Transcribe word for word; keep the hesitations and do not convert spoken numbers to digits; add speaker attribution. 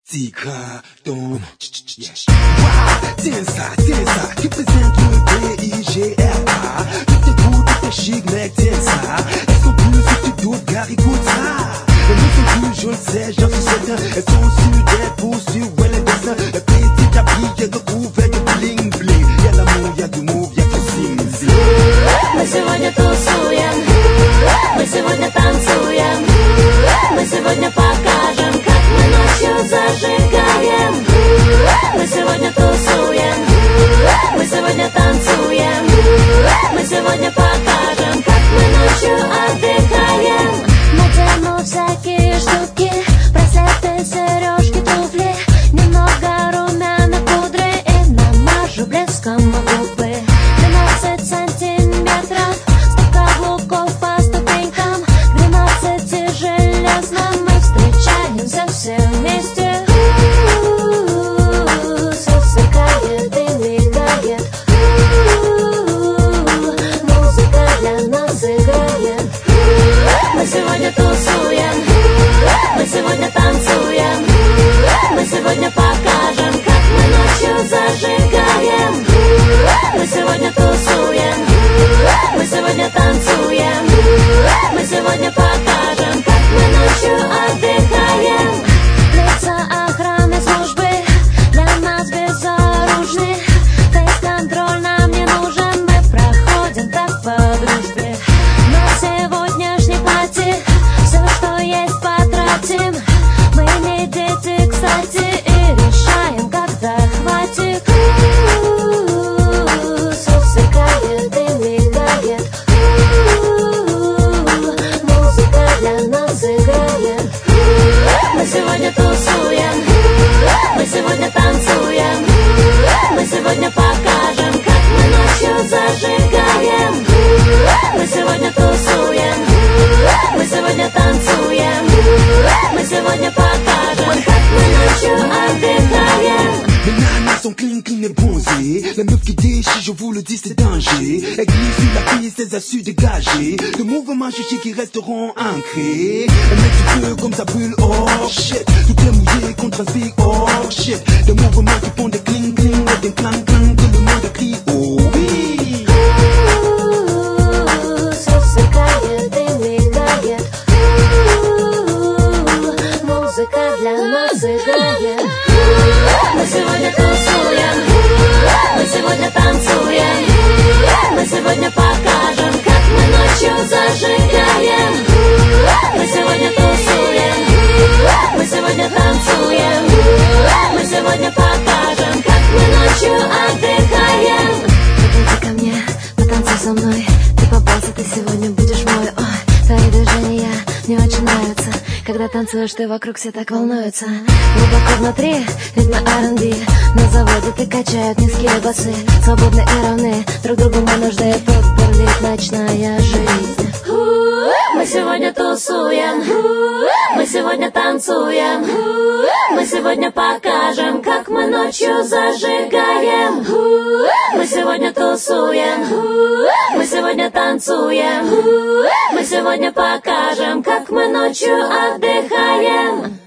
Speaker 1: Tika, ton, wow, tiens ça, tiens ça, qui présente le P I G R A. Tout est beau, tout est chic, mec, tiens ça. Elles sont plus que tu doutes, gars, écoute ça. Elles ne sont plus, je le sais, j'en suis certain. Elles sont sur des postures, ouais, les dessins. Le petit habillé de couvert de bling bling. Y'a l'amour, y'a du move, y'a du zing zing.
Speaker 2: Мы сегодня тусуем, мы сегодня танцуем, мы сегодня покажем, как мы ночью зажигаем. Мы сегодня тусуем, мы сегодня танцуем, мы сегодня покажем, как мы ночью отдыхаем.
Speaker 3: Надену всякие штуки, браслеты, сережки, туфли, немного румяной пудры и намажу блеском губы. Двенадцать сантиметров, сто каблуков по ступенькам, к двенадцати железным мы встречаемся все вместе. Все сверкает и мигает, музыка для нас играет.
Speaker 2: Мы сегодня тусуем, мы сегодня танцуем, мы сегодня покажем, как мы ночью зажигаем. Мы сегодня тусуем, мы сегодня танцуем, мы сегодня покажем, как мы ночью отдыхаем.
Speaker 3: Лица охраны службы для нас безоружны. Фейс-контроль нам не нужен, мы проходим так по дружбе. На сегодняшней пати все, что есть, потратим. Мы не дети, кстати, и решаем, когда хватит. Все сверкает и мигает, музыка для нас играет.
Speaker 2: Мы сегодня тусуем, мы сегодня танцуем, мы сегодня покажем, как мы ночью зажигаем. Мы сегодня тусуем, мы сегодня танцуем, мы сегодня покажем, как мы ночью отдыхаем.
Speaker 1: Les nanas sont clean, clean et bronzées. La meuf qui déchire, je vous le dis, c'est danger. Elle glisse sur la piste, elle a su dégager. Le mouvement chichi qui resteront ancrés. Elle met du feu comme ça brûle, oh shit. Tout est mouillé contre un big, oh shit. Des mouvements qui font des cling, cling et des clang, clang. Que le monde crie, oh oui.
Speaker 3: Все сверкает и мигает, музыка для нас играет.
Speaker 2: Мы сегодня тусуем, мы сегодня танцуем, мы сегодня покажем, как мы ночью зажигаем. Мы сегодня тусуем, мы сегодня танцуем, мы сегодня покажем, как мы ночью отдыхаем.
Speaker 3: Подойди ко мне, потанцуй со мной. Ты попался, ты сегодня будешь мой. Ой, твои движения мне очень нравятся. Когда танцуешь, ты вокруг все так волнуются. Глубоко внутри ритмы ар энд би. На заводе ты качают низкие басы. Свободны и равны, друг другу мы нужны. Тут бурлит ночная жизнь.
Speaker 2: Мы сегодня тусуем, мы сегодня танцуем, мы сегодня покажем, как мы ночью зажигаем. Мы сегодня тусуем, мы сегодня танцуем, мы сегодня покажем, как мы ночью отдыхаем.